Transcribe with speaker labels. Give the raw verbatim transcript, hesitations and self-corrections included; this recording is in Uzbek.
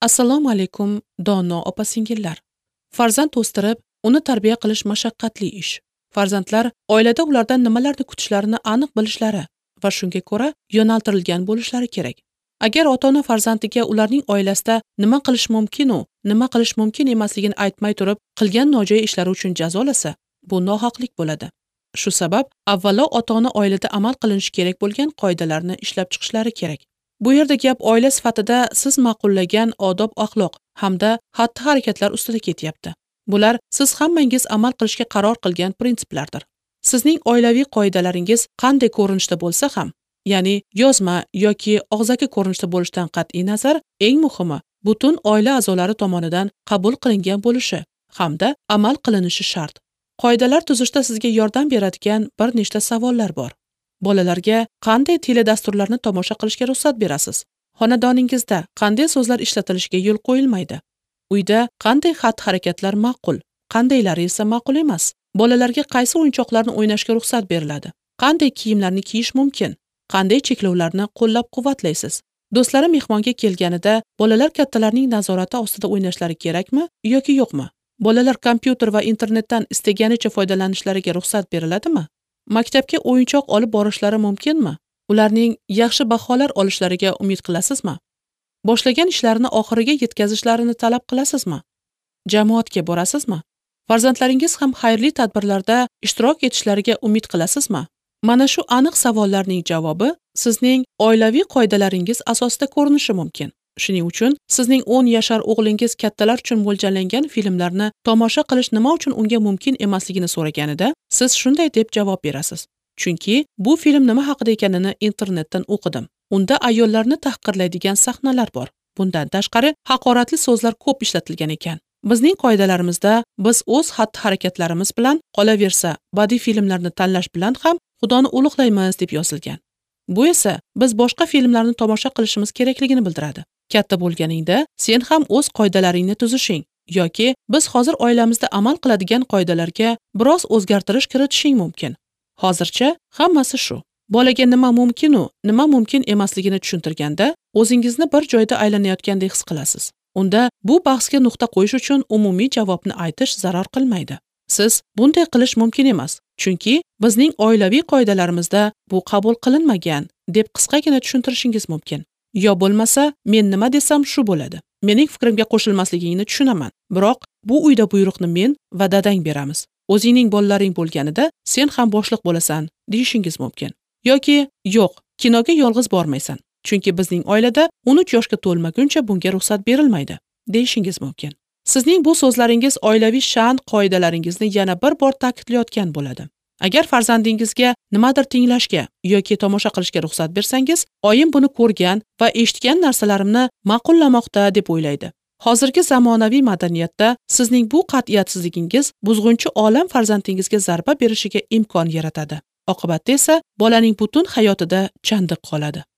Speaker 1: Assalomu alaykum, dono opa-singillar. Farzand o'stirib, uni tarbiya qilish mashaqqatli ish. Farzandlar oilada ulardan nimalarni kutishlarini aniq bilishlari va shunga ko'ra yo'naltirilgan bo'lishlari kerak. Agar ota-ona farzandiga ularning oilasida nima qilish mumkin u, nima qilish mumkin emasligini aytmay turib, qilgan nojo'ya ishlari uchun jazolasa, bu nohaqlik bo'ladi. Shu sabab, avvalo ota-ona oilada amal qilinishi kerak bo'lgan qoidalarni ishlab chiqishlari kerak. Bu yerda gap oila sifatida siz ma'qullagan odob-axloq hamda xatti-harakatlar ustida ketyapti. Bular siz hammangiz amal qilishga qaror qilgan prinsiplardir. Sizning oilaviy qoidalaringiz qanday ko'rinishda bo'lsa ham, ya'ni yozma yoki og'zaki ko'rinishda bo'lishidan qat'iy nazar, eng muhimi butun oila a'zolari tomonidan qabul qilingan bo'lishi hamda amal qilinishi shart. Qoidalar tuzishda sizga yordam beradigan bir nechta savollar bor. Bolalarga qanday teledasturlarni tomosha qilishga ruxsat berasiz? Xonadoningizda qanday so'zlar ishlatilishiga yo'l qo'yilmaydi? Uyda qanday xatti-harakatlar ma'qul, qandaylari esa ma'qul emas? Bolalarga qaysi o'yinchoqlarni o'ynashga ruxsat beriladi? Qanday kiyimlarni kiyish mumkin? Qanday cheklovlarni qo'llab-quvvatlaysiz? Do'stlari mehmonga kelganida bolalar kattalarning nazorati ostida o'ynashlari kerakmi yoki yo'qmi? Bolalar kompyuter va internetdan istaganicha foydalanishlariga ruxsat beriladimi? Maktabga o'yinchoq olib borishlari mumkinmi? Ularning yaxshi baholar olishlariga umid qilasizmi? Boshlagan ishlarini oxiriga yetkazishlarini talab qilasizmi? Jamoatga borasizmi? Farzandlaringiz ham xayrli tadbirlarda ishtirok etishlariga umid qilasizmi? Mana shu aniq savollarning javobi sizning oilaviy qoidalaringiz asosida ko'rinishi mumkin. Shuning uchun sizning o'n yashar o'g'lingiz kattalar uchun mo'ljallangan filmlarni tomosha qilish nima uchun unga mumkin emasligini so'raganida, siz shunday deb javob berasiz. Chunki bu film nima haqida ekanini internetdan o'qidim. Unda ayollarni tahqirlaydigan sahnalar bor. Bundan tashqari, haqoratli so'zlar ko'p ishlatilgan ekan. Bizning qoidalarimizda biz o'z xatti-harakatlarimiz bilan, qolaversa, badiiy filmlarni tanlash bilan ham Xudoni ulug'laymiz deb yozilgan. Bu esa biz boshqa filmlarni tomosha qilishimiz kerakligini bildiradi. Katta bo'lganingda sen ham o'z qoidalaringni tuzishing yoki biz hozir oilamizda amal qiladigan qoidalarga biroz o'zgartirish kiritishing mumkin. Hozircha hammasi shu. Bolaga nima mumkin u, nima mumkin emasligini tushuntirganda, o'zingizni bir joyda aylanayotgandek his qilasiz. Unda bu bahsga nuqta qo'yish uchun umumiy javobni aytish zarar qilmaydi. Siz bunday qilish mumkin emas, chunki bizning oilaviy qoidalarimizda bu qabul qilinmagan deb qisqagina tushuntirishingiz mumkin. Yo bo'lmasa, men nima desam shu bo'ladi. Mening fikrimga qo'shilmasligingni tushunaman, biroq bu uyda buyruqni men va dadang beramiz. O'zingning bolalaring bo'lganida sen ham boshliq bo'lasan, deyishingiz mumkin. Yoki yo'q, kinoga yolg'iz bormaysan, chunki bizning oilada o'n uch yoshga to'lmaguncha bunga ruxsat berilmaydi, deyishingiz mumkin. Sizning bu so'zlaringiz oilaviy sha'an qoidalaringizni yana bir bor ta'kidlayotgan bo'ladi. Agar farzandingizga nimadir tinglashga yoki tomosha qilishga ruxsat bersangiz, oyim buni ko'rgan va eshitgan narsalarimni ma'qullamoqda deb o'ylaydi. Hozirgi zamonaviy madaniyatda sizning bu qat'iyatsizligingiz buzg'unchi olam farzandingizga zarba berishiga imkon yaratadi. Oqibatda esa bolaning butun hayotida chandiq qoladi.